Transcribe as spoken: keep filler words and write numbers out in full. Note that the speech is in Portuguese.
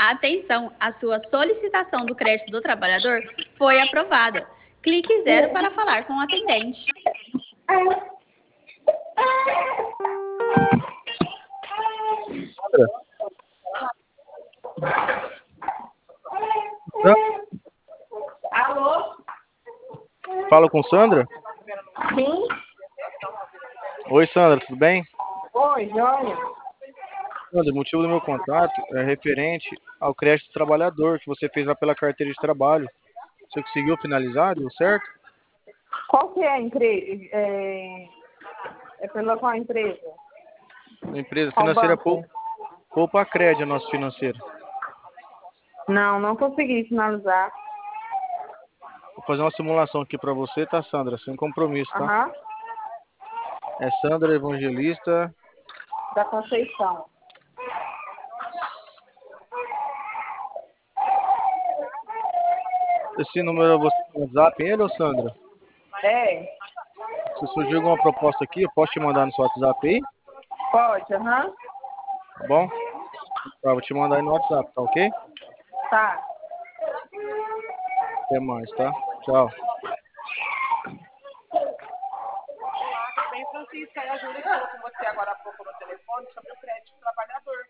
Atenção, a sua solicitação do crédito do trabalhador foi aprovada. Clique zero para falar com o atendente. Alô? Falo com Sandra? Sim? Oi, Sandra, tudo bem? Oi, Joia. Sandra, o motivo do meu contato é referente ao crédito trabalhador que você fez lá pela carteira de trabalho. Você conseguiu finalizar? Deu certo? Qual que é a empresa? É, é pela qual empresa? A empresa Qual financeira banco? Poupa, Poupa Crédito, a nossa financeira. Não, não consegui finalizar. Vou fazer uma simulação aqui para você, tá, Sandra? Sem compromisso, tá? Aham. É Sandra Evangelista. Da Conceição. Esse número é você no WhatsApp, ele ou Sandra? É, Se surgir alguma proposta aqui, eu posso te mandar no seu WhatsApp aí? pode, aham. Tá bom? Tá, vou te mandar aí no WhatsApp, tá ok? Tá. Até mais, tá? Tchau. Olá, tudo bem, Francisca? É a Júlia que falou com você agora há pouco no telefone sobre o crédito trabalhador.